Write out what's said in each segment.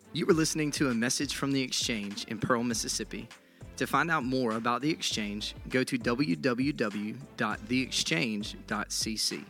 You were listening to a message from The Exchange in Pearl, Mississippi. To find out more about The Exchange, go to www.theexchange.cc.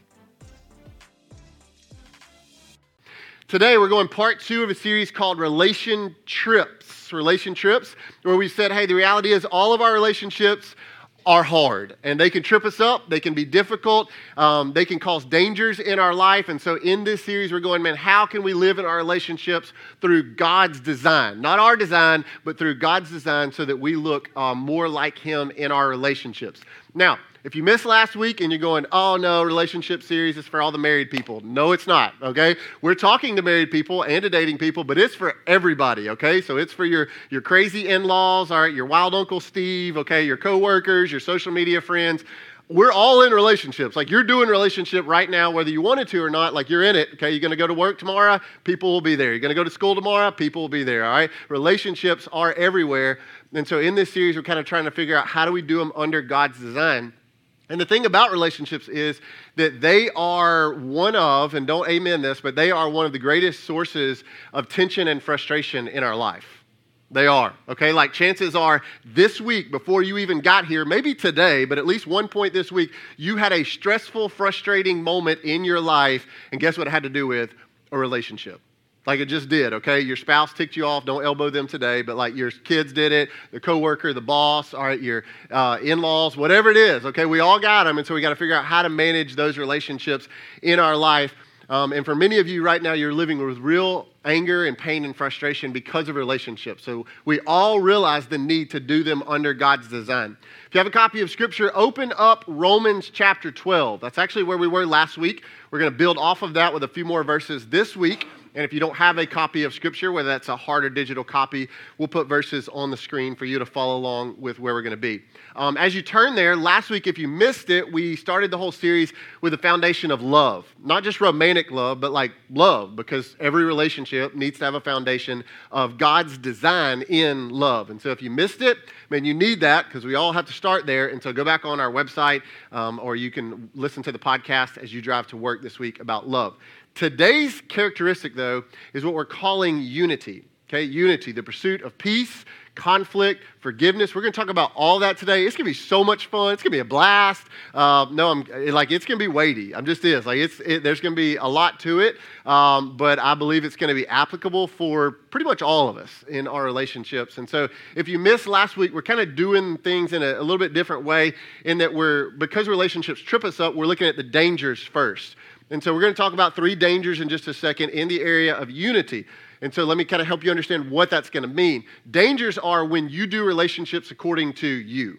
Today we're going part 2 of a series called Relation Trips, where we said, hey, the reality is all of our relationships are hard, and they can trip us up, they can be difficult, they can cause dangers in our life. And so in this series we're going, man, how can we live in our relationships through God's design? Not our design, but through God's design, so that we look more like Him in our relationships. Now, if you missed last week and you're going, oh no, relationship series is for all the married people. No, it's not, okay? We're talking to married people and to dating people, but it's for everybody, okay? So it's for your crazy in-laws, all right, your wild Uncle Steve, okay, your coworkers, your social media friends. We're all in relationships. Like, you're doing relationship right now, whether you wanted to or not, like you're in it, okay? You're going to go to work tomorrow, people will be there. You're going to go to school tomorrow, people will be there, all right? Relationships are everywhere. And so in this series, we're kind of trying to figure out how do we do them under God's design. And the thing about relationships is that they are one of, and don't amen this, but they are one of the greatest sources of tension and frustration in our life. They are, okay? Like, chances are this week, before you even got here, maybe today, but at least one point this week, you had a stressful, frustrating moment in your life, and guess what it had to do with? A relationship. Like, it just did, okay? Your spouse ticked you off. Don't elbow them today, but like your kids did it, the coworker, the boss, all right, your in-laws, whatever it is, okay? We all got them, and so we got to figure out how to manage those relationships in our life. And for many of you right now, you're living with real anger and pain and frustration because of relationships. So we all realize the need to do them under God's design. If you have a copy of Scripture, open up Romans chapter 12. That's actually where we were last week. We're going to build off of that with a few more verses this week. And if you don't have a copy of Scripture, whether that's a hard or digital copy, we'll put verses on the screen for you to follow along with where we're going to be. As you turn there, last week, if you missed it, we started the whole series with the foundation of love. Not just romantic love, but like love, because every relationship needs to have a foundation of God's design in love. And so if you missed it, man, you need that, because we all have to start there. And so go back on our website, or you can listen to the podcast as you drive to work this week about love. Today's characteristic, though, is what we're calling unity. Okay, unity, the pursuit of peace, conflict, forgiveness. We're going to talk about all that today. It's going to be so much fun. It's going to be a blast. It's going to be weighty. There's going to be a lot to it, but I believe it's going to be applicable for pretty much all of us in our relationships. And so if you missed last week, we're kind of doing things in a little bit different way, in that because relationships trip us up, we're looking at the dangers first. And so we're going to talk about 3 dangers in just a second in the area of unity. And so let me kind of help you understand what that's going to mean. Dangers are when you do relationships according to you,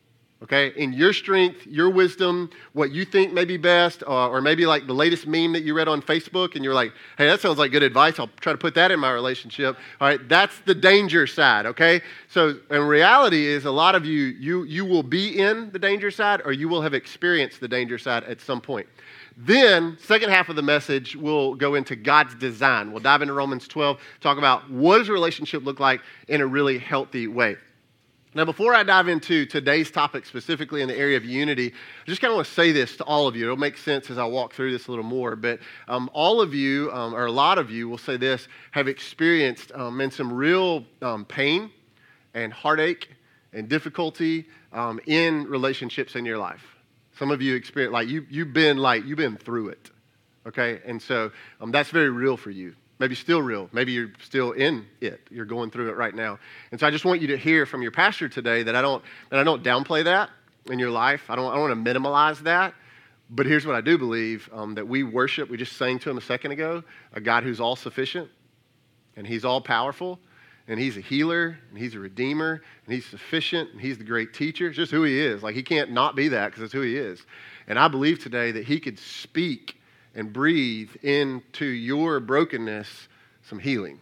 okay? In your strength, your wisdom, what you think may be best, or maybe like the latest meme that you read on Facebook and you're like, hey, that sounds like good advice. I'll try to put that in my relationship. All right, that's the danger side, okay? So in reality is a lot of you will be in the danger side, or you will have experienced the danger side at some point. Then, second half of the message, we'll go into God's design. We'll dive into Romans 12, talk about what does a relationship look like in a really healthy way. Now, before I dive into today's topic specifically in the area of unity, I just kind of want to say this to all of you. It'll make sense as I walk through this a little more, but all of you, or a lot of you, will say this, have experienced some real pain and heartache and difficulty in relationships in your life. Some of you experience, you've been through it, okay? And so that's very real for you. Maybe still real. Maybe you're still in it. You're going through it right now. And so I just want you to hear from your pastor today that I don't downplay that in your life. I don't want to minimize that. But here's what I do believe, that we worship, we just sang to him a second ago, a God who's all sufficient, and he's all powerful, and he's a healer, and he's a redeemer, and he's sufficient, and he's the great teacher. It's just who he is. Like, he can't not be that, because it's who he is. And I believe today that he could speak and breathe into your brokenness some healing.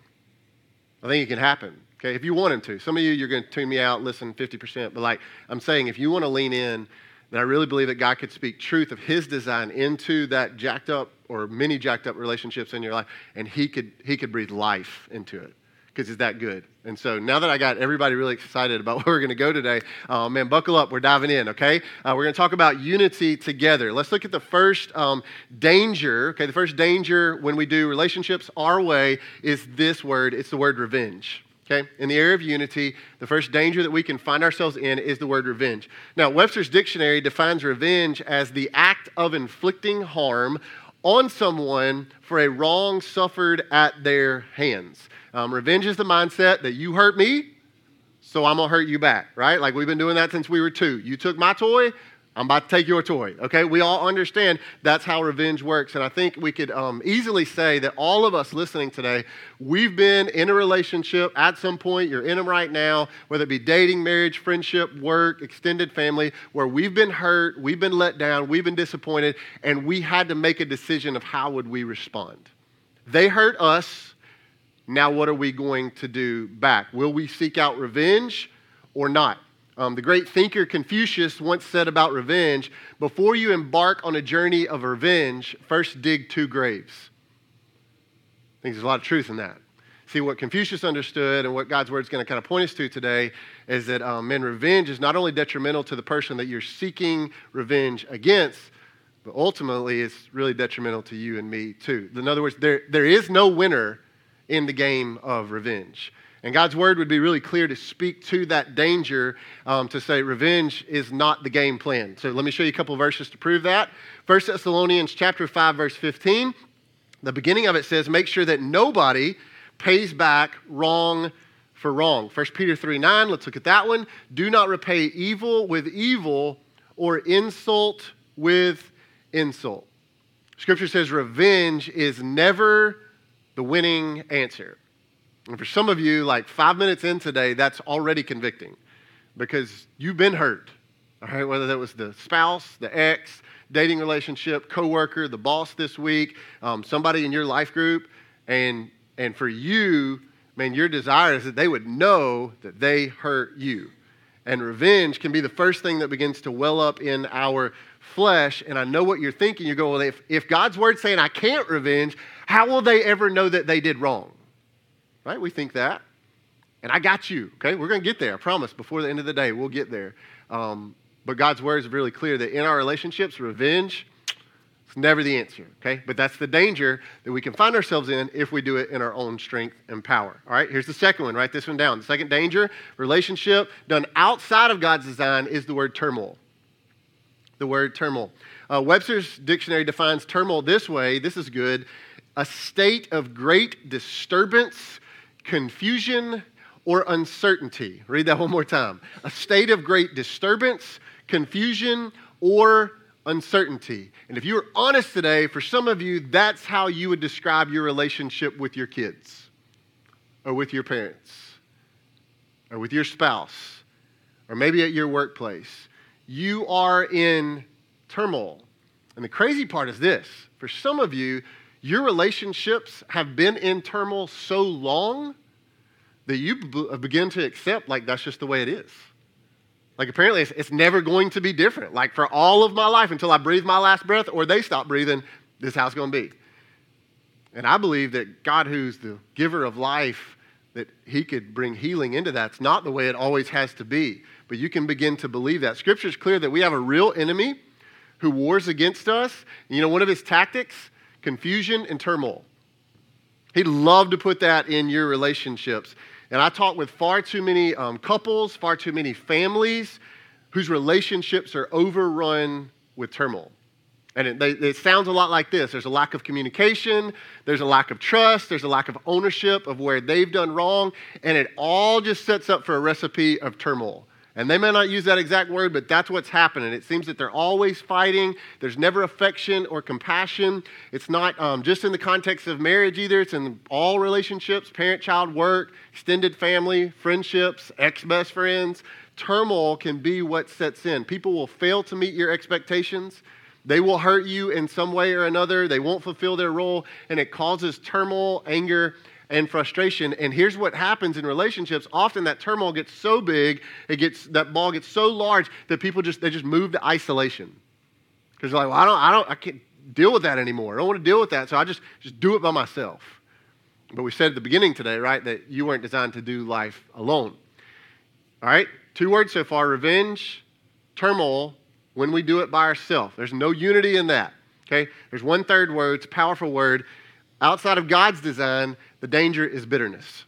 I think it can happen, okay, if you want him to. Some of you, you're going to tune me out, listen 50%, but I'm saying, if you want to lean in, then I really believe that God could speak truth of his design into that jacked up or many jacked up relationships in your life, and he could breathe life into it. because it's that good. And so now that I got everybody really excited about where we're going to go today, man, buckle up. We're diving in, okay? We're going to talk about unity together. Let's look at the first danger, okay? The first danger when we do relationships our way is this word. It's the word revenge, okay? In the area of unity, the first danger that we can find ourselves in is the word revenge. Now, Webster's dictionary defines revenge as the act of inflicting harm on someone for a wrong suffered at their hands. Revenge is the mindset that you hurt me, so I'm going to hurt you back, right? Like we've been doing that since we were 2. You took my toy, I'm about to take your toy, okay? We all understand that's how revenge works. And I think we could easily say that all of us listening today, we've been in a relationship at some point. You're in them right now, whether it be dating, marriage, friendship, work, extended family, where we've been hurt, we've been let down, we've been disappointed, and we had to make a decision of how would we respond. They hurt us. Now what are we going to do back? Will we seek out revenge or not? The great thinker Confucius once said about revenge, before you embark on a journey of revenge, first dig 2 graves. I think there's a lot of truth in that. See, what Confucius understood and what God's word is going to kind of point us to today is that, revenge is not only detrimental to the person that you're seeking revenge against, but ultimately it's really detrimental to you and me too. In other words, there is no winner in the game of revenge. And God's word would be really clear to speak to that danger, to say revenge is not the game plan. So let me show you a couple of verses to prove that. 1 Thessalonians chapter 5, verse 15. The beginning of it says, make sure that nobody pays back wrong for wrong. 1 Peter 3:9, let's look at that one. Do not repay evil with evil or insult with insult. Scripture says revenge is never the winning answer. And for some of you, like 5 minutes in today, that's already convicting because you've been hurt, all right? Whether that was the spouse, the ex, dating relationship, coworker, the boss this week, somebody in your life group, and for you, man, your desire is that they would know that they hurt you. And revenge can be the first thing that begins to well up in our flesh. And I know what you're thinking. You go, well, if God's word's saying I can't revenge, how will they ever know that they did wrong? Right? We think that. And I got you, okay? We're going to get there. I promise. Before the end of the day, we'll get there. But God's word is really clear that in our relationships, revenge is never the answer, okay? But that's the danger that we can find ourselves in if we do it in our own strength and power. All right? Here's the second one. Write this one down. The second danger, relationship done outside of God's design, is the word turmoil. The word turmoil. Webster's dictionary defines turmoil this way. This is good. A state of great disturbance, confusion, or uncertainty. Read that one more time. A state of great disturbance, confusion, or uncertainty. And if you were honest today, for some of you, that's how you would describe your relationship with your kids, or with your parents, or with your spouse, or maybe at your workplace. You are in turmoil. And the crazy part is this. For some of you, your relationships have been in turmoil so long that you begin to accept, like, that's just the way it is. Like, apparently, it's never going to be different. Like, for all of my life, until I breathe my last breath or they stop breathing, this is how it's going to be. And I believe that God, who's the giver of life, that he could bring healing into that. It's not the way it always has to be. But you can begin to believe that. Scripture is clear that we have a real enemy who wars against us. You know, one of his tactics, confusion and turmoil. He'd love to put that in your relationships. And I talk with far too many couples, far too many families whose relationships are overrun with turmoil. And it sounds a lot like this. There's a lack of communication. There's a lack of trust. There's a lack of ownership of where they've done wrong. And it all just sets up for a recipe of turmoil. And they may not use that exact word, but that's what's happening. It seems that they're always fighting. There's never affection or compassion. It's not just in the context of marriage either. It's in all relationships, parent, child, work, extended family, friendships, ex-best friends. Turmoil can be what sets in. People will fail to meet your expectations. They will hurt you in some way or another. They won't fulfill their role, and it causes turmoil, anger, and frustration. And here's what happens in relationships. Often that turmoil gets so big, that ball gets so large that people just move to isolation. Because they're like, well, I can't deal with that anymore. I don't want to deal with that, so I just do it by myself. But we said at the beginning today, right, that you weren't designed to do life alone. All right? 2 words so far: revenge, turmoil, when we do it by ourselves. There's no unity in that. Okay? There's 1/3 word, it's a powerful word. Outside of God's design, the danger is bitterness.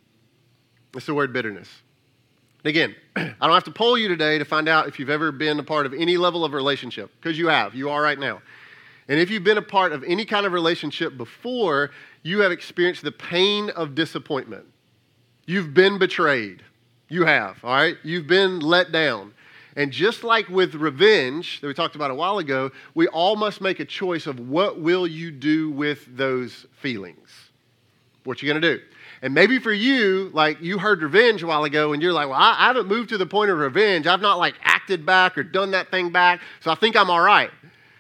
It's the word bitterness. And again, I don't have to poll you today to find out if you've ever been a part of any level of relationship, because you have. You are right now. And if you've been a part of any kind of relationship before, you have experienced the pain of disappointment. You've been betrayed. You have, all right? You've been let down. And just like with revenge that we talked about a while ago, we all must make a choice of what will you do with those feelings. What you going to do? And maybe for you, like you heard revenge a while ago and you're like, well, I haven't moved to the point of revenge. I've not like acted back or done that thing back, so I think I'm all right.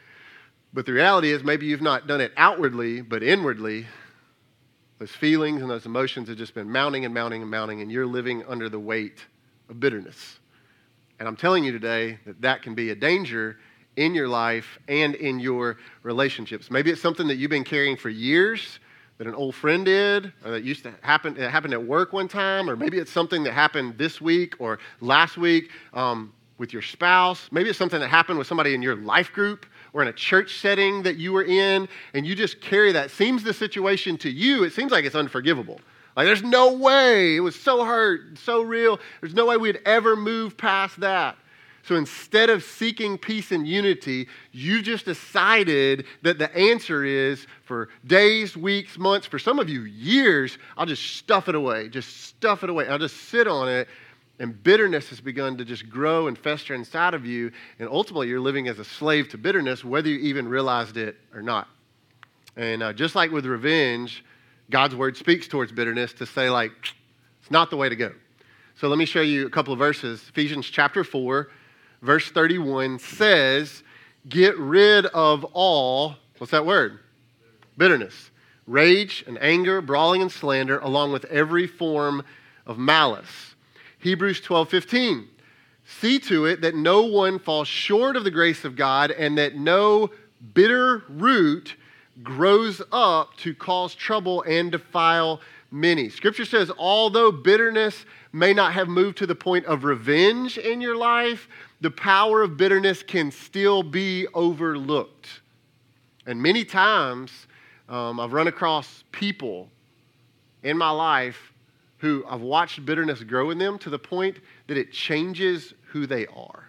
But the reality is maybe you've not done it outwardly, but inwardly, those feelings and those emotions have just been mounting and mounting and mounting, and you're living under the weight of bitterness. And I'm telling you today that that can be a danger in your life and in your relationships. Maybe it's something that you've been carrying for years, that an old friend did, or that used to happen. It happened at work one time, or maybe it's something that happened this week or last week with your spouse. Maybe it's something that happened with somebody in your life group or in a church setting that you were in, and you just carry that. Seems the situation to you, it seems like it's unforgivable. Like there's no way, it was so hurt, so real, there's no way we'd ever move past that. So instead of seeking peace and unity, you just decided that the answer is for days, weeks, months, for some of you years, I'll just stuff it away. I'll just sit on it. And bitterness has begun to just grow and fester inside of you. And ultimately, you're living as a slave to bitterness, whether you even realized it or not. And just like with revenge, God's word speaks towards bitterness to say, like, it's not the way to go. So let me show you a couple of verses. Ephesians chapter 4, verse 31 says, get rid of all, what's that word? Bitterness, rage and anger, brawling and slander, along with every form of malice. Hebrews 12:15, see to it that no one falls short of the grace of God and that no bitter root grows up to cause trouble and defile many. Scripture says, although bitterness may not have moved to the point of revenge in your life, the power of bitterness can still be overlooked. And many times, I've run across people in my life who I've watched bitterness grow in them to the point that it changes who they are.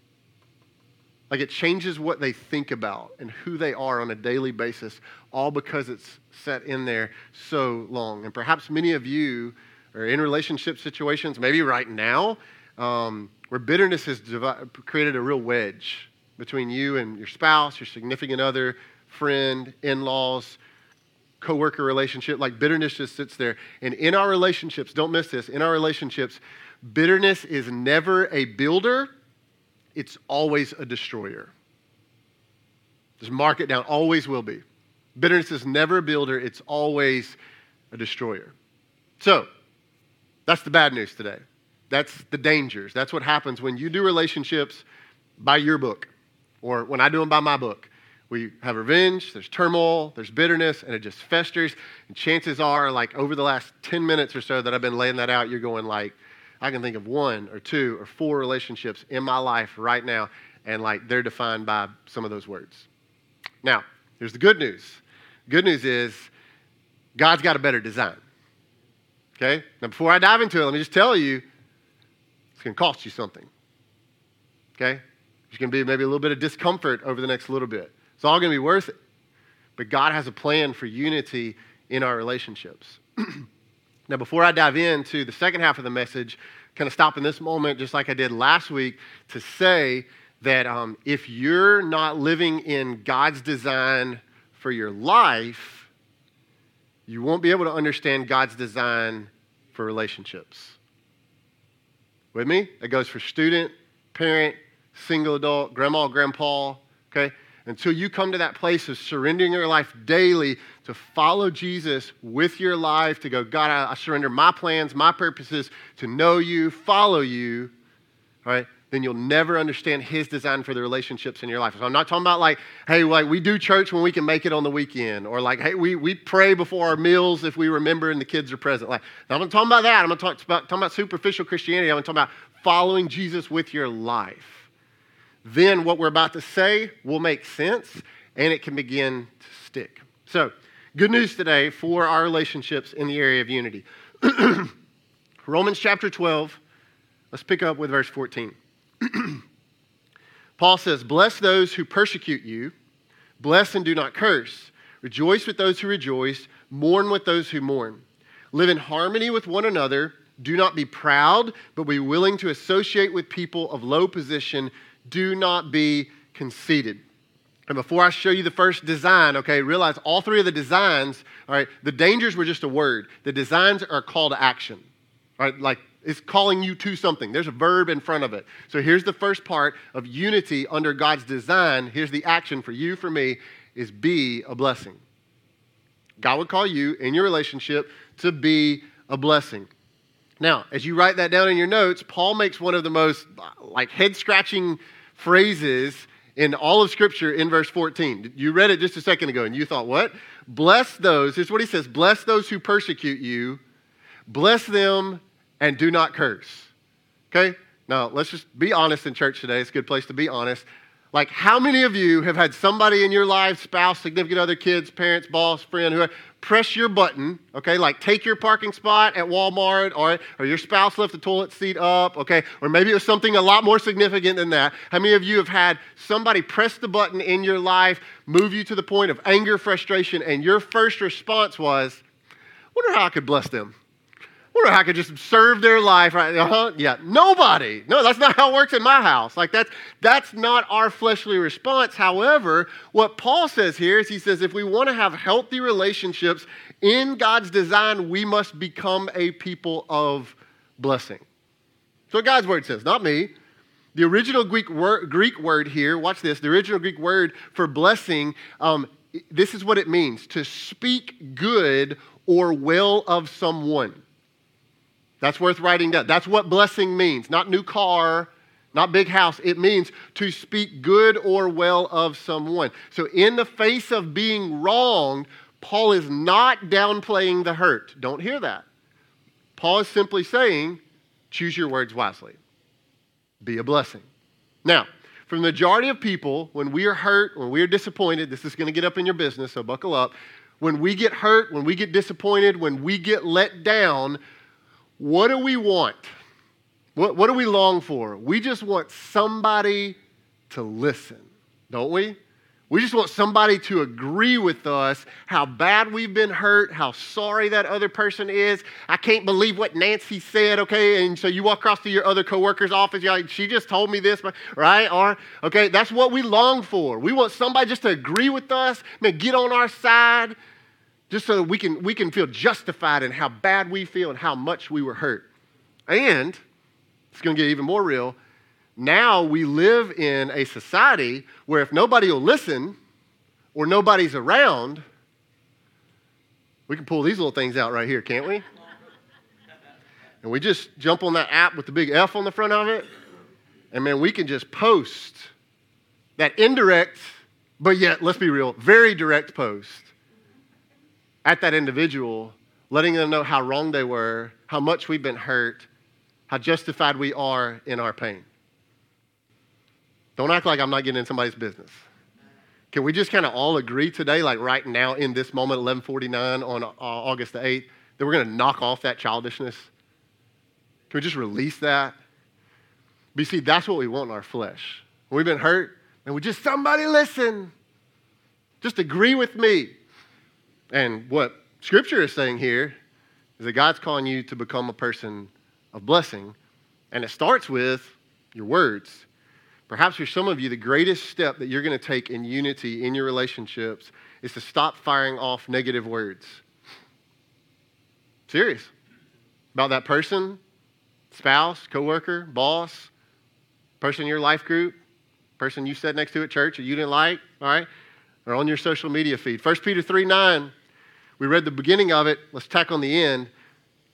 Like it changes what they think about and who they are on a daily basis, all because it's set in there so long. And perhaps many of you are in relationship situations, maybe right now, where bitterness has created a real wedge between you and your spouse, your significant other, friend, in-laws, co-worker relationship. Like bitterness just sits there. And in our relationships, don't miss this, in our relationships, bitterness is never a builder. It's always a destroyer. Just mark it down. Always will be. Bitterness is never a builder. It's always a destroyer. So, that's the bad news today. That's the dangers. That's what happens when you do relationships by your book, or when I do them by my book. We have revenge, there's turmoil, there's bitterness, and it just festers. And chances are, like over the last 10 minutes or so that I've been laying that out, you're going like, I can think of 1 or 2 or 4 relationships in my life right now, and like they're defined by some of those words. Now, here's the good news. Good news is God's got a better design. Okay? Now, before I dive into it, let me just tell you, it's going to cost you something. Okay? There's going to be maybe a little bit of discomfort over the next little bit. It's all going to be worth it. But God has a plan for unity in our relationships. Now, before I dive into the second half of the message, kind of stop in this moment, just like I did last week, to say that if you're not living in God's design for your life, you won't be able to understand God's design for relationships. With me? That goes for student, parent, single adult, grandma, grandpa, okay? Until you come to that place of surrendering your life daily to follow Jesus with your life, to go, God, I surrender my plans, my purposes, to know you, follow you, all right? then you'll never understand his design for the relationships in your life. So I'm not talking about like, hey, like we do church when we can make it on the weekend, or like, hey, we pray before our meals if we remember and the kids are present. Like, I'm not talking about that. I'm not talking about superficial Christianity. I'm talking about following Jesus with your life. Then what we're about to say will make sense, and it can begin to stick. So, good news today for our relationships in the area of unity. Romans chapter 12, let's pick up with verse 14. Paul says, bless those who persecute you, bless and do not curse. Rejoice with those who rejoice, mourn with those who mourn. Live in harmony with one another. Do not be proud, but be willing to associate with people of low position. Do not be conceited. And before I show you the first design, okay, realize all three of the designs, all right, the dangers were just a word. The designs are a call to action, all right, like it's calling you to something. There's a verb in front of it. So here's the first part of unity under God's design. Here's the action for you, for me, is be a blessing. God would call you in your relationship to be a blessing. Now, as you write that down in your notes, Paul makes one of the most like head-scratching phrases in all of Scripture in verse 14. You read it just a second ago and you thought, what? Bless those, here's what he says, bless those who persecute you, bless them and do not curse. Okay? Now, let's just be honest in church today. It's a good place to be honest. Like, how many of you have had somebody in your life, spouse, significant other, kids, parents, boss, friend, whoever, press your button, okay, like take your parking spot at Walmart, or your spouse left the toilet seat up, okay, or maybe it was something a lot more significant than that. How many of you have had somebody press the button in your life, move you to the point of anger, frustration, and your first response was, wonder how I could bless them? Wonder how I could just serve their life, right? Yeah, nobody. No, that's not how it works in my house. Like that's not our fleshly response. However, what Paul says here is he says if we want to have healthy relationships in God's design, we must become a people of blessing. So God's word says, not me. The original Greek word here, watch this, the original Greek word for blessing, this is what it means, to speak good or well of someone. That's worth writing down. That's what blessing means. Not new car, not big house. It means to speak good or well of someone. So in the face of being wronged, Paul is not downplaying the hurt. Don't hear that. Paul is simply saying, choose your words wisely. Be a blessing. Now, for the majority of people, when we are hurt, when we are disappointed, this is going to get up in your business, so buckle up. When we get hurt, when we get disappointed, when we get let down, what do we want? What do we long for? We just want somebody to listen, don't we? We just want somebody to agree with us how bad we've been hurt, how sorry that other person is. I can't believe what Nancy said, okay? And so you walk across to your other coworker's office, you're like, she just told me this, right? Or, okay, that's what we long for. We want somebody just to agree with us, get on our side, just so we can feel justified in how bad we feel and how much we were hurt. And it's going to get even more real. Now we live in a society where if nobody will listen or nobody's around, we can pull these little things out right here, can't we? And we just jump on that app with the big F on the front of it, and man, we can just post that indirect, but yet, let's be real, very direct post at that individual, letting them know how wrong they were, how much we've been hurt, how justified we are in our pain. Don't act like I'm not getting in somebody's business. Can we just kind of all agree today, like right now in this moment, 11:49 on August the 8th, that we're going to knock off that childishness? Can we just release that? But you see, that's what we want in our flesh. When we've been hurt, and we just, somebody listen. Just agree with me. And what Scripture is saying here is that God's calling you to become a person of blessing. And it starts with your words. Perhaps for some of you, the greatest step that you're going to take in unity in your relationships is to stop firing off negative words. Serious. About that person, spouse, coworker, boss, person in your life group, person you sat next to at church or you didn't like, all right? Or on your social media feed. 1 Peter 3:9, we read the beginning of it. Let's tack on the end.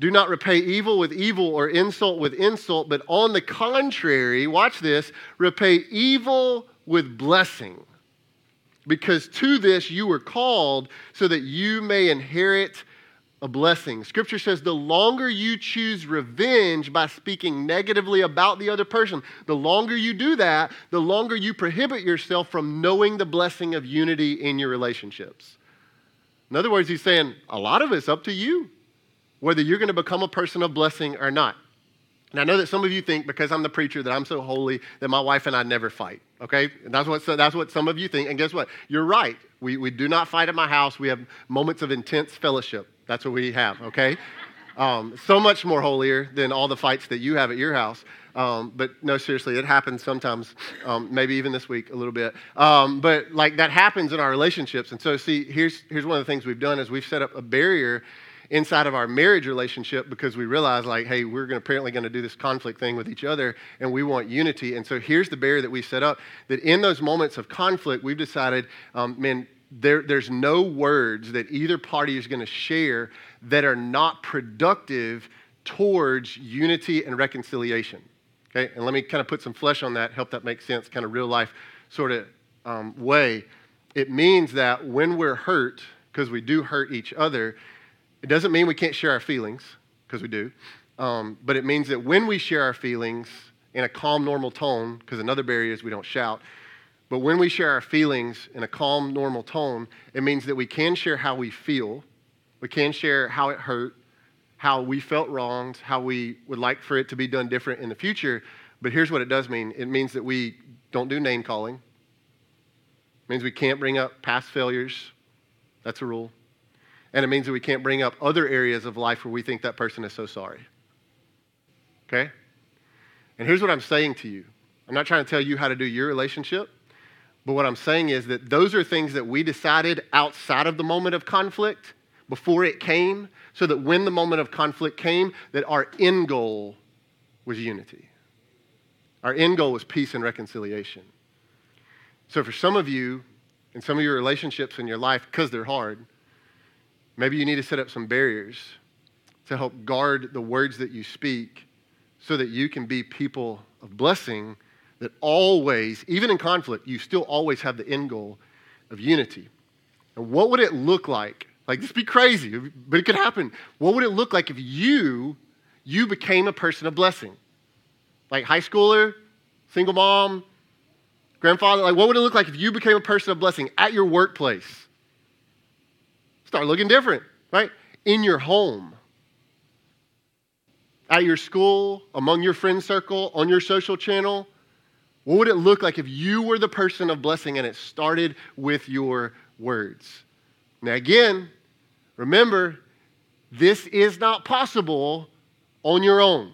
Do not repay evil with evil or insult with insult, but on the contrary, watch this, repay evil with blessing. Because to this you were called so that you may inherit a blessing. Scripture says the longer you choose revenge by speaking negatively about the other person, the longer you do that, the longer you prohibit yourself from knowing the blessing of unity in your relationships. In other words, he's saying a lot of it's up to you, whether you're going to become a person of blessing or not. And I know that some of you think because I'm the preacher that I'm so holy that my wife and I never fight, okay? And that's what some of you think. And guess what? You're right. We do not fight at my house. We have moments of intense fellowship. That's what we have, okay? So much more holier than all the fights that you have at your house. But no, seriously, it happens sometimes, maybe even this week a little bit. But like that happens in our relationships. And so see, here's one of the things we've done is we've set up a barrier inside of our marriage relationship because we realize like, hey, we're apparently going to do this conflict thing with each other and we want unity. And so here's the barrier that we set up, that in those moments of conflict, we've decided, there's no words that either party is going to share that are not productive towards unity and reconciliation. Okay, and let me kind of put some flesh on that, help that make sense, kind of real life sort of way. It means that when we're hurt, because we do hurt each other, it doesn't mean we can't share our feelings, because we do, but it means that when we share our feelings in a calm, normal tone, because another barrier is we don't shout, but when we share our feelings in a calm, normal tone, it means that we can share how we feel, we can share how it hurt, how we felt wronged, how we would like for it to be done different in the future, but here's what it does mean. It means that we don't do name calling. It means we can't bring up past failures. That's a rule. And it means that we can't bring up other areas of life where we think that person is so sorry. Okay? And here's what I'm saying to you. I'm not trying to tell you how to do your relationship, but what I'm saying is that those are things that we decided outside of the moment of conflict before it came, so that when the moment of conflict came, that our end goal was unity. Our end goal was peace and reconciliation. So for some of you, in some of your relationships in your life, because they're hard, maybe you need to set up some barriers to help guard the words that you speak so that you can be people of blessing that always, even in conflict, you still always have the end goal of unity. And what would it look like? Like, this would be crazy, but it could happen. What would it look like if you became a person of blessing? Like high schooler, single mom, grandfather, like what would it look like if you became a person of blessing at your workplace? Start looking different, right? In your home, at your school, among your friend circle, on your social channel. What would it look like if you were the person of blessing and it started with your words? Now again, remember, this is not possible on your own.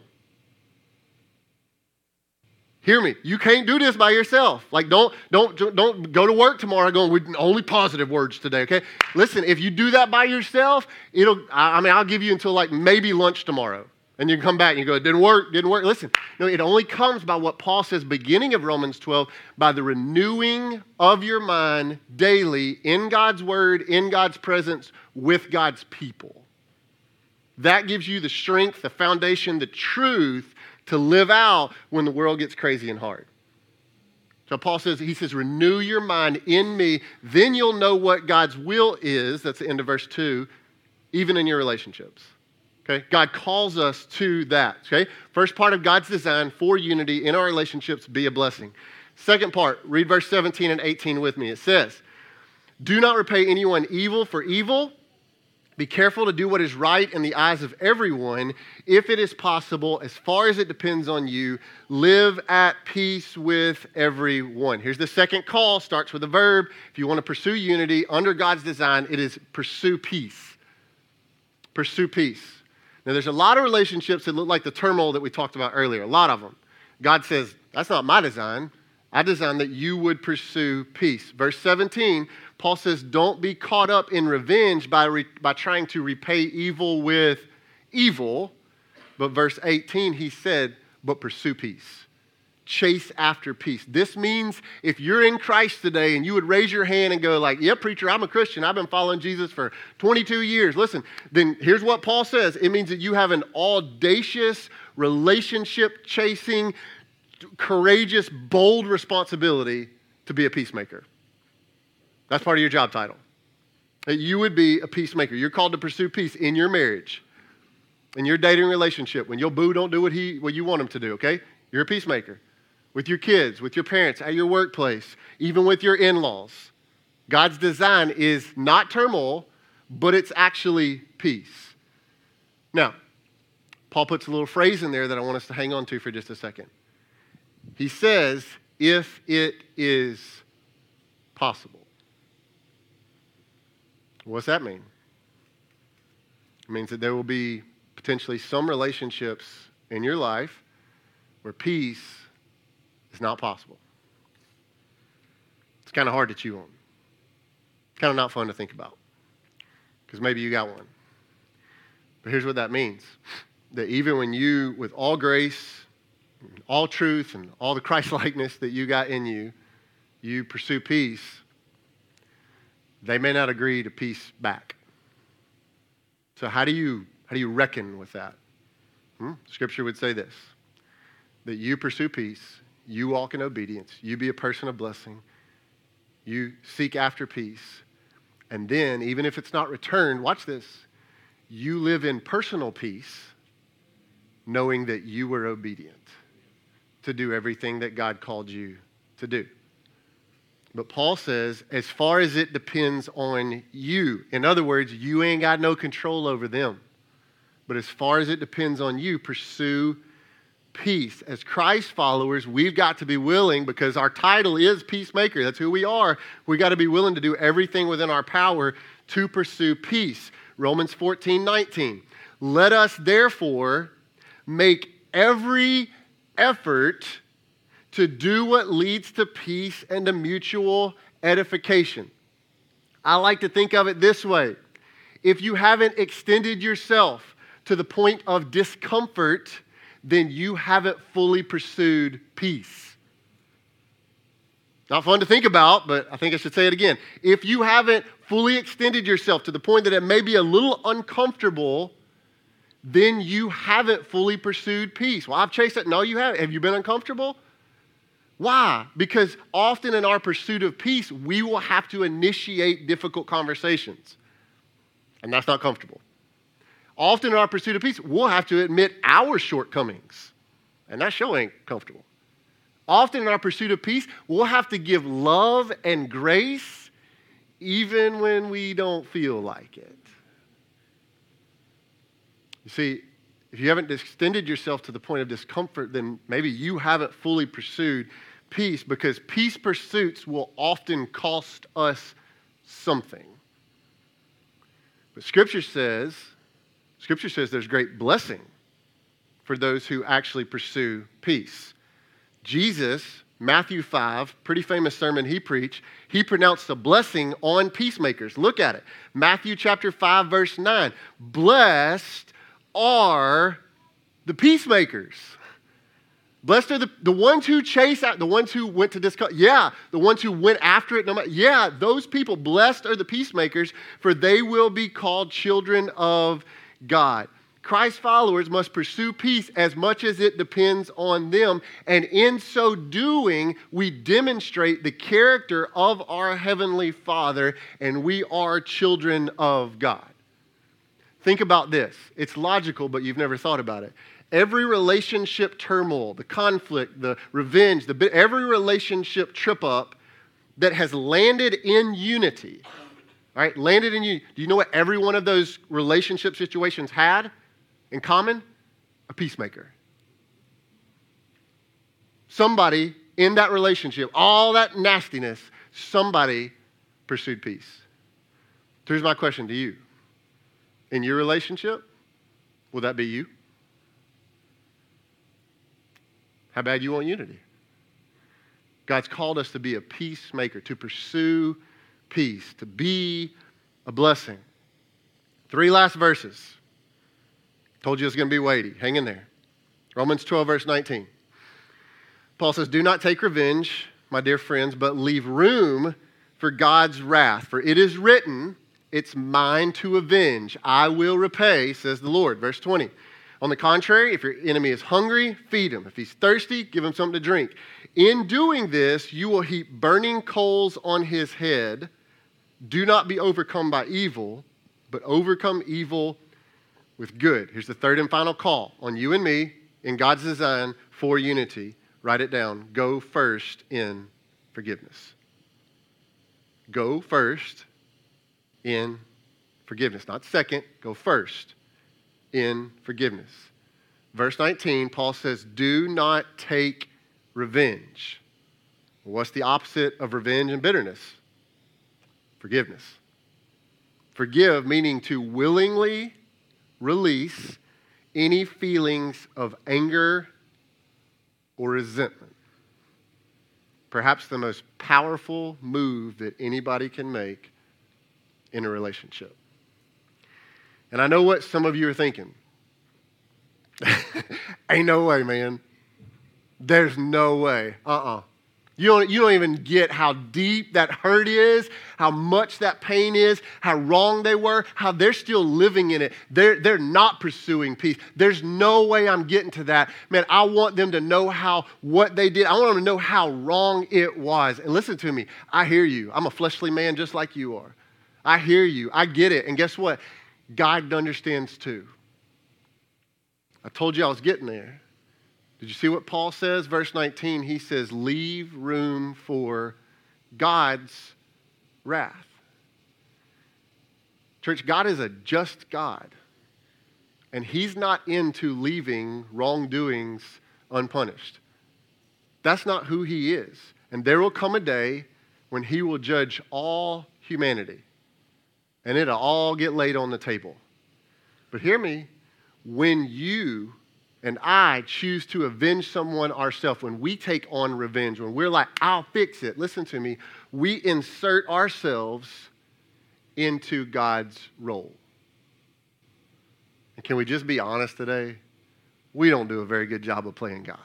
Hear me. You can't do this by yourself. Like, don't go to work tomorrow going with only positive words today, okay? Listen, if you do that by yourself, I'll give you until like maybe lunch tomorrow. And you can come back and you go, it didn't work. Listen, no, it only comes by what Paul says, beginning of Romans 12, by the renewing of your mind daily in God's word, in God's presence, with God's people. That gives you the strength, the foundation, the truth to live out when the world gets crazy and hard. So Paul says, he says, renew your mind in me, then you'll know what God's will is. That's the end of verse 2, even in your relationships. Okay? God calls us to that. Okay? First part of God's design for unity in our relationships, be a blessing. Second part, read verse 17 and 18 with me. It says, do not repay anyone evil for evil. Be careful to do what is right in the eyes of everyone. If it is possible, as far as it depends on you, live at peace with everyone. Here's the second call, starts with a verb. If you want to pursue unity under God's design, it is pursue peace. Pursue peace. Now, there's a lot of relationships that look like the turmoil that we talked about earlier, a lot of them. God says, that's not my design. I designed that you would pursue peace. Verse 17, Paul says, don't be caught up in revenge by trying to repay evil with evil. But verse 18, he said, but pursue peace. chase after peace. This means if you're in Christ today and you would raise your hand and go like, yeah, preacher, I'm a Christian. I've been following Jesus for 22 years. Listen, then here's what Paul says. It means that you have an audacious, relationship-chasing, courageous, bold responsibility to be a peacemaker. That's part of your job title. That you would be a peacemaker. You're called to pursue peace in your marriage, in your dating relationship. When your boo don't do what you want him to do, okay? You're a peacemaker. With your kids, with your parents, at your workplace, even with your in-laws. God's design is not turmoil, but it's actually peace. Now, Paul puts a little phrase in there that I want us to hang on to for just a second. He says, if it is possible. What's that mean? It means that there will be potentially some relationships in your life where peace is not possible. It's kind of hard to chew on. Kind of not fun to think about. Because maybe you got one. But here's what that means. That even when you, with all grace, all truth, and all the Christ-likeness that you got in you, you pursue peace, they may not agree to peace back. So how do you reckon with that? Scripture would say this, that you pursue peace, you walk in obedience, you be a person of blessing, you seek after peace, and then, even if it's not returned, watch this, you live in personal peace, knowing that you were obedient to do everything that God called you to do. But Paul says, as far as it depends on you, in other words, you ain't got no control over them. But as far as it depends on you, pursue peace. As Christ followers, we've got to be willing, because our title is peacemaker. That's who we are. We've got to be willing to do everything within our power to pursue peace. Romans 14:19. Let us therefore make every effort to do what leads to peace and to mutual edification. I like to think of it this way. If you haven't extended yourself to the point of discomfort, then you haven't fully pursued peace. Not fun to think about, but I think I should say it again. If you haven't fully extended yourself to the point that it may be a little uncomfortable, then you haven't fully pursued peace. Well, I've chased it. No, you haven't. Have you been uncomfortable? Why? Because often in our pursuit of peace, we will have to initiate difficult conversations. And that's not comfortable. Often in our pursuit of peace, we'll have to admit our shortcomings. And that sure ain't comfortable. Often in our pursuit of peace, we'll have to give love and grace even when we don't feel like it. You see, if you haven't extended yourself to the point of discomfort, then maybe you haven't fully pursued peace, because peace pursuits will often cost us something. But Scripture says there's great blessing for those who actually pursue peace. Jesus, Matthew 5, pretty famous sermon he preached, he pronounced a blessing on peacemakers. Look at it. Matthew chapter 5, verse 9. Blessed are the peacemakers. Blessed are the ones who chase out, the ones who went to discuss. Yeah, the ones who went after it. Yeah, those people. Blessed are the peacemakers, for they will be called children of God. Christ's followers must pursue peace as much as it depends on them. And in so doing, we demonstrate the character of our Heavenly Father, and we are children of God. Think about this. It's logical, but you've never thought about it. Every relationship turmoil, the conflict, the revenge, every relationship trip up that has landed in unity, all right, landed in unity. Do you know what every one of those relationship situations had in common? A peacemaker. Somebody in that relationship, all that nastiness, somebody pursued peace. So here's my question to you. In your relationship, will that be you? How bad you want unity? God's called us to be a peacemaker, to pursue peace, to be a blessing. 3 last verses. Told you it's going to be weighty. Hang in there. Romans 12, verse 19. Paul says, do not take revenge, my dear friends, but leave room for God's wrath. For it is written, it's mine to avenge. I will repay, says the Lord. Verse 20. On the contrary, if your enemy is hungry, feed him. If he's thirsty, give him something to drink. In doing this, you will heap burning coals on his head. Do not be overcome by evil, but overcome evil with good. Here's the third and final call on you and me in God's design for unity. Write it down. Go first in forgiveness. Go first in forgiveness. Not second, go first in forgiveness. Verse 19, Paul says, do not take revenge. What's the opposite of revenge and bitterness? Forgiveness. Forgive, meaning to willingly release any feelings of anger or resentment. Perhaps the most powerful move that anybody can make in a relationship. And I know what some of you are thinking. Ain't no way, man. There's no way. You don't even get how deep that hurt is, how much that pain is, how wrong they were, how they're still living in it. They're not pursuing peace. There's no way I'm getting to that. Man, I want them to know what they did. I want them to know how wrong it was. And listen to me. I hear you. I'm a fleshly man just like you are. I hear you. I get it. And guess what? God understands too. I told you I was getting there. Did you see what Paul says? Verse 19, he says, leave room for God's wrath. Church, God is a just God. And he's not into leaving wrongdoings unpunished. That's not who he is. And there will come a day when he will judge all humanity. And it'll all get laid on the table. But hear me, when you and I choose to avenge someone ourselves, when we take on revenge, when we're like, I'll fix it, listen to me, we insert ourselves into God's role. And can we just be honest today? We don't do a very good job of playing God.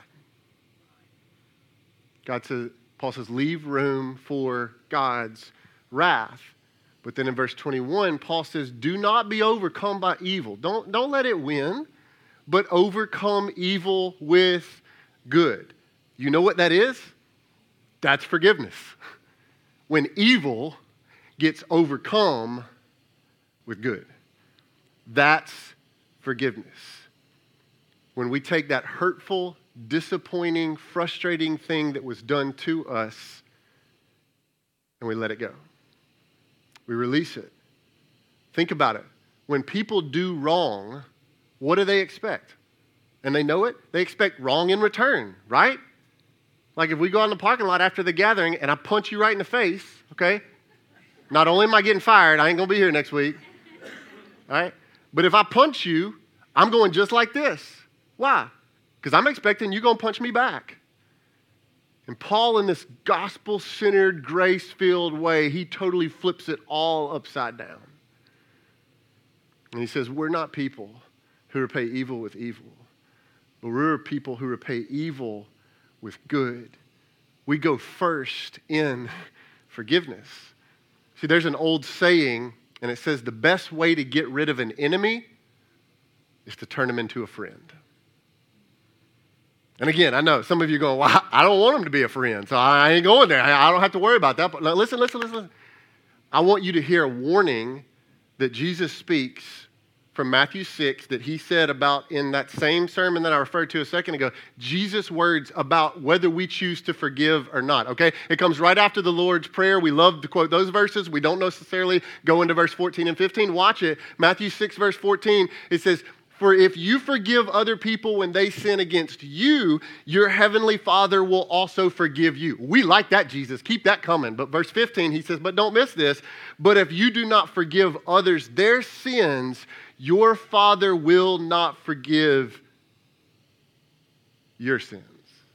Paul says, leave room for God's wrath. But then in verse 21, Paul says, do not be overcome by evil. Don't let it win, but overcome evil with good. You know what that is? That's forgiveness. When evil gets overcome with good. That's forgiveness. When we take that hurtful, disappointing, frustrating thing that was done to us and we let it go. We release it. Think about it. When people do wrong, what do they expect? And they know it. They expect wrong in return, right? Like if we go out in the parking lot after the gathering and I punch you right in the face, okay? Not only am I getting fired, I ain't going to be here next week, all right? But if I punch you, I'm going just like this. Why? Because I'm expecting you're going to punch me back. And Paul, in this gospel-centered, grace-filled way, he totally flips it all upside down. And he says, we're not people who repay evil with evil, but we're people who repay evil with good. We go first in forgiveness. See, there's an old saying, and it says the best way to get rid of an enemy is to turn him into a friend. And again, I know some of you are going, well, I don't want him to be a friend, so I ain't going there. I don't have to worry about that. But listen. I want you to hear a warning that Jesus speaks from Matthew 6 that he said about in that same sermon that I referred to a second ago, Jesus' words about whether we choose to forgive or not, okay? It comes right after the Lord's Prayer. We love to quote those verses. We don't necessarily go into verse 14 and 15. Watch it. Matthew 6, verse 14, it says, for if you forgive other people when they sin against you, your heavenly Father will also forgive you. We like that, Jesus. Keep that coming. But verse 15, he says, but don't miss this. But if you do not forgive others their sins, your Father will not forgive your sins.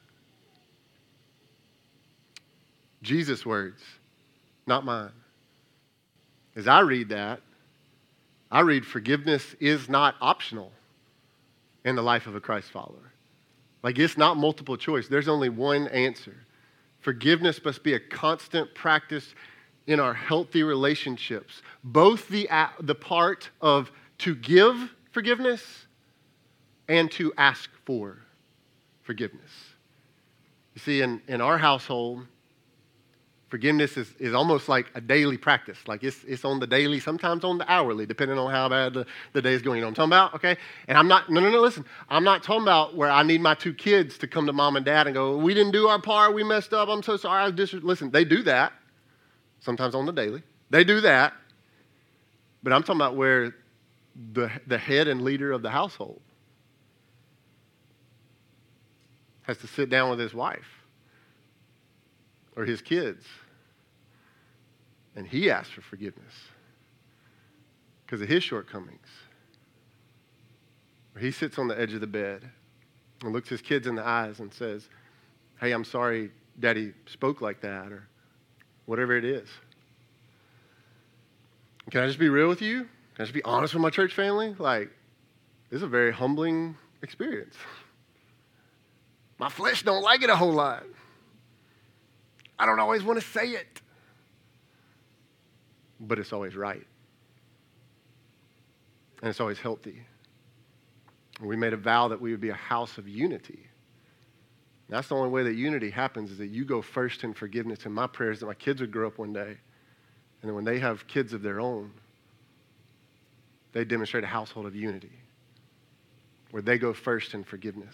Jesus' words, not mine. As I read that, I read forgiveness is not optional in the life of a Christ follower. Like, it's not multiple choice. There's only one answer. Forgiveness must be a constant practice in our healthy relationships. Both the part of to give forgiveness and to ask for forgiveness. You see, in our household, forgiveness is almost like a daily practice. Like it's on the daily, sometimes on the hourly, depending on how bad the day is going. You know what I'm talking about? Okay? And I'm not, no, listen. I'm not talking about where I need my two kids to come to mom and dad and go, we didn't do our part, we messed up, I'm so sorry. Listen, they do that, sometimes on the daily. They do that. But I'm talking about where the head and leader of the household has to sit down with his wife or his kids, and he asks for forgiveness because of his shortcomings. Or he sits on the edge of the bed and looks his kids in the eyes and says, hey, I'm sorry Daddy spoke like that, or whatever it is. Can I just be real with you? Can I just be honest with my church family? Like, this is a very humbling experience. My flesh don't like it a whole lot. I don't always want to say it. But it's always right. And it's always healthy. We made a vow that we would be a house of unity. That's the only way that unity happens, is that you go first in forgiveness. And my prayer is that my kids would grow up one day, and then when they have kids of their own, they demonstrate a household of unity where they go first in forgiveness.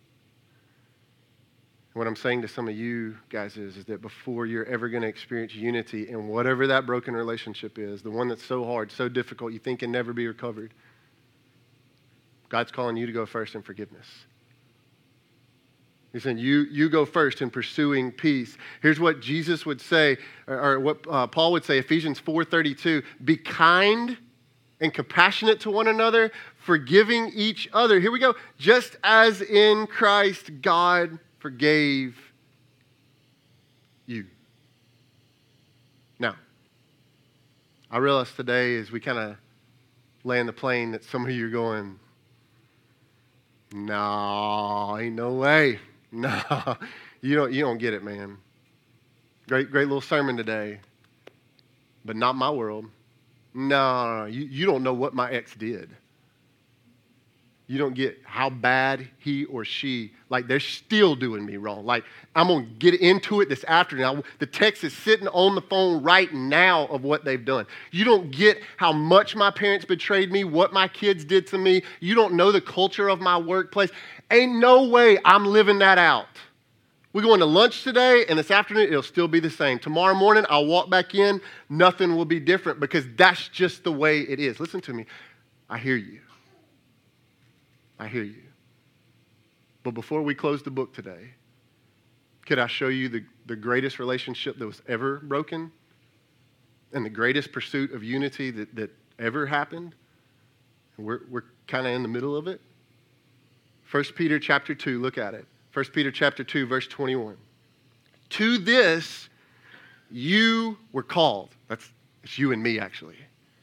What I'm saying to some of you guys is that before you're ever going to experience unity in whatever that broken relationship is, the one that's so hard, so difficult, you think can never be recovered, God's calling you to go first in forgiveness. He's saying you go first in pursuing peace. Here's what Jesus would say, or what Paul would say, Ephesians 4:32, be kind and compassionate to one another, forgiving each other. Here we go. Just as in Christ God forgave you. Now, I realize today as we kind of land the plane that some of you are going, no, ain't no way. No, you don't get it, man. Great little sermon today, but not my world. No, you don't know what my ex did. You don't get how bad he or she, like they're still doing me wrong. Like I'm going to get into it this afternoon. The text is sitting on the phone right now of what they've done. You don't get how much my parents betrayed me, what my kids did to me. You don't know the culture of my workplace. Ain't no way I'm living that out. We're going to lunch today, and this afternoon, it'll still be the same. Tomorrow morning, I'll walk back in. Nothing will be different because that's just the way it is. Listen to me. I hear you. I hear you. But before we close the book today, could I show you the greatest relationship that was ever broken and the greatest pursuit of unity that ever happened? And we're kind of in the middle of it. 1 Peter chapter 2, look at it. 1 Peter chapter 2, verse 21. To this you were called. It's you and me, actually.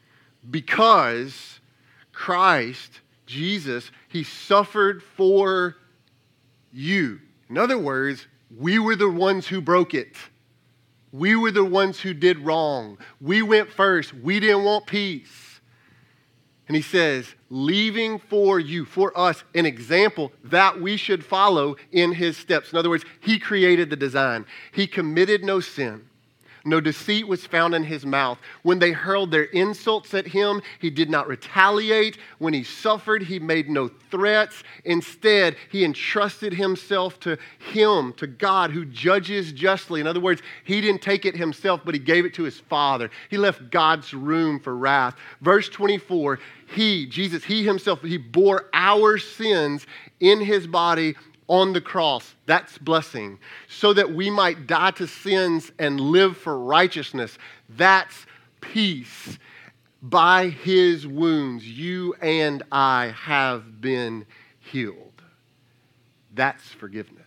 Because Christ, Jesus, he suffered for you. In other words, we were the ones who broke it. We were the ones who did wrong. We went first. We didn't want peace. And he says, leaving for you, for us, an example that we should follow in his steps. In other words, he created the design. He committed no sin. No deceit was found in his mouth. When they hurled their insults at him, he did not retaliate. When he suffered, he made no threats. Instead, he entrusted himself to him, to God, who judges justly. In other words, he didn't take it himself, but he gave it to his Father. He left God's room for wrath. Verse 24, Jesus, he himself, he bore our sins in his body on the cross. That's blessing. So that we might die to sins and live for righteousness. That's peace. By his wounds, you and I have been healed. That's forgiveness.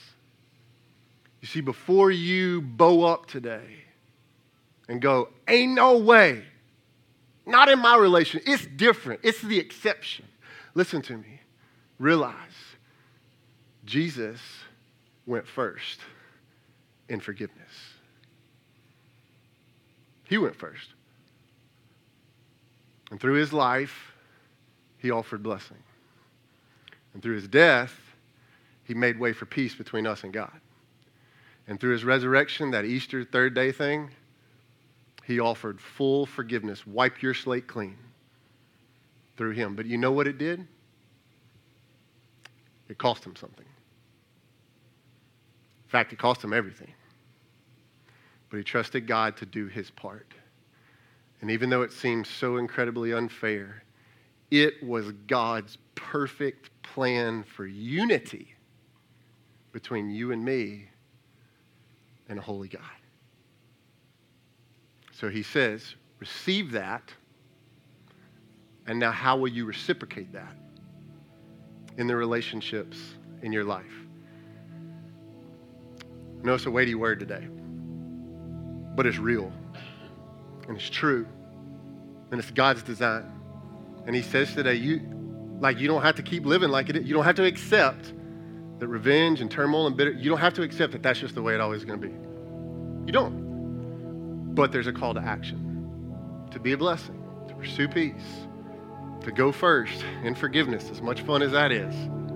You see, before you bow up today and go, ain't no way, not in my relation, it's different, it's the exception. Listen to me. Realize Jesus went first in forgiveness. He went first. And through his life, he offered blessing. And through his death, he made way for peace between us and God. And through his resurrection, that Easter third day thing, he offered full forgiveness, wipe your slate clean through him. But you know what it did? It cost him something. In fact, it cost him everything. But he trusted God to do his part. And even though it seems so incredibly unfair, it was God's perfect plan for unity between you and me and a holy God. So he says, receive that, and now how will you reciprocate that in the relationships in your life? I know it's a weighty word today, but it's real, and it's true, and it's God's design. And he says today, you don't have to keep living like it is. You don't have to accept that revenge and turmoil and bitter, you don't have to accept that that's just the way it always is going to be. You don't. But there's a call to action, to be a blessing, to pursue peace, to go first in forgiveness, as much fun as that is.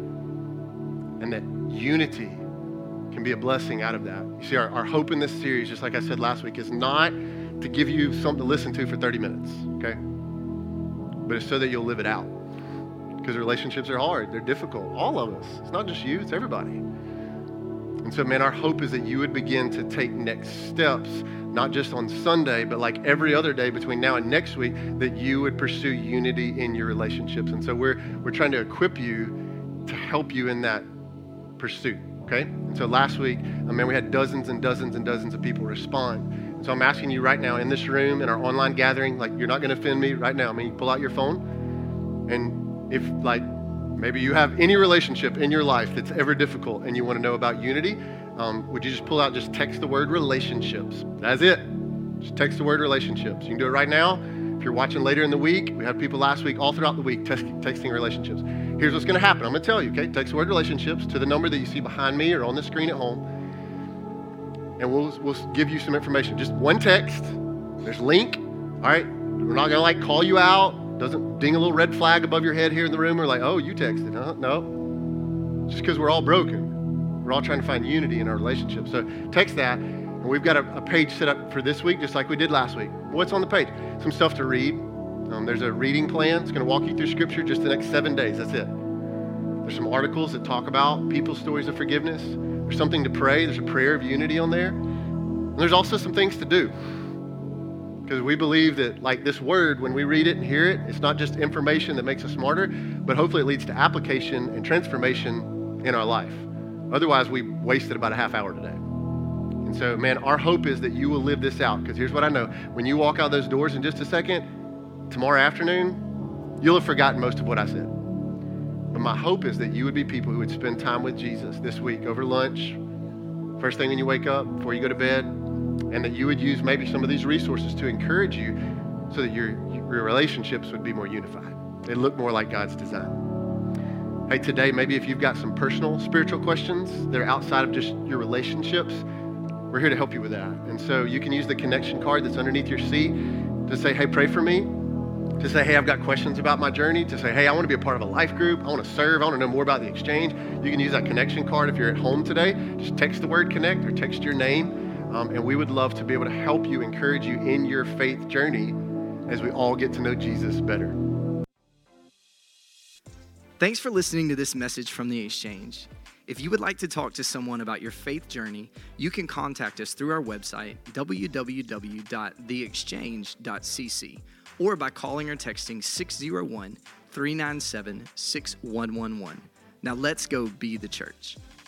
And that unity can be a blessing out of that. You see, our hope in this series, just like I said last week, is not to give you something to listen to for 30 minutes, okay? But it's so that you'll live it out. Because relationships are hard. They're difficult. All of us. It's not just you. It's everybody. And so, man, our hope is that you would begin to take next steps, not just on Sunday, but like every other day between now and next week, that you would pursue unity in your relationships. And so we're trying to equip you to help you in that pursuit, okay? And so last week, we had dozens and dozens and dozens of people respond. And so I'm asking you right now in this room, in our online gathering, like you're not going to offend me right now. You pull out your phone, and if maybe you have any relationship in your life that's ever difficult and you want to know about unity, would you just pull out, just text the word relationships. That's it. Just text the word relationships. You can do it right now. If you're watching later in the week, we had people last week all throughout the week texting relationships. Here's what's going to happen. I'm going to tell you, okay? Text the word relationships to the number that you see behind me or on the screen at home, and we'll give you some information. Just one text. There's a link. All right? We're not going to call you out. Doesn't ding a little red flag above your head here in the room. We're like, oh, you texted, huh? No. Just because we're all broken. We're all trying to find unity in our relationships. So text that, and we've got a page set up for this week, just like we did last week. What's on the page? Some stuff to read. There's a reading plan. It's going to walk you through Scripture just the next 7 days. That's it. There's some articles that talk about people's stories of forgiveness. There's something to pray. There's a prayer of unity on there. And there's also some things to do. Because we believe that this word, when we read it and hear it, it's not just information that makes us smarter, but hopefully it leads to application and transformation in our life. Otherwise, we wasted about a half hour today. And so, man, our hope is that you will live this out. Because here's what I know. When you walk out those doors in just a second, tomorrow afternoon, you'll have forgotten most of what I said. But my hope is that you would be people who would spend time with Jesus this week over lunch, first thing when you wake up, before you go to bed, and that you would use maybe some of these resources to encourage you so that your relationships would be more unified. They'd look more like God's design. Hey, today, maybe if you've got some personal spiritual questions that are outside of just your relationships, we're here to help you with that. And so you can use the connection card that's underneath your seat to say, hey, pray for me. To say, hey, I've got questions about my journey. To say, hey, I want to be a part of a life group. I want to serve. I want to know more about the exchange. You can use that connection card if you're at home today. Just text the word connect or text your name. And we would love to be able to help you, encourage you in your faith journey as we all get to know Jesus better. Thanks for listening to this message from The Exchange. If you would like to talk to someone about your faith journey, you can contact us through our website, www.theexchange.cc, or by calling or texting 601-397-6111. Now let's go be the church.